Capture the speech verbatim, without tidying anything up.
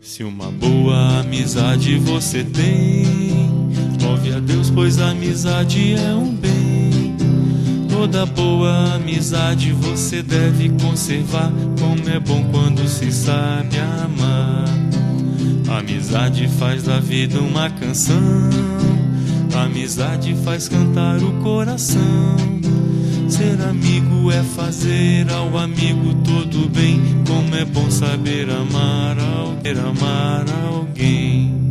Se uma boa amizade você tem, louve a Deus, pois a amizade é um bem. Toda boa amizade você deve conservar, como é bom quando se sabe amar. A amizade faz da vida uma canção, a amizade faz cantar o coração. Ser amigo é fazer ao amigo todo bem, como é bom saber amar, amar alguém.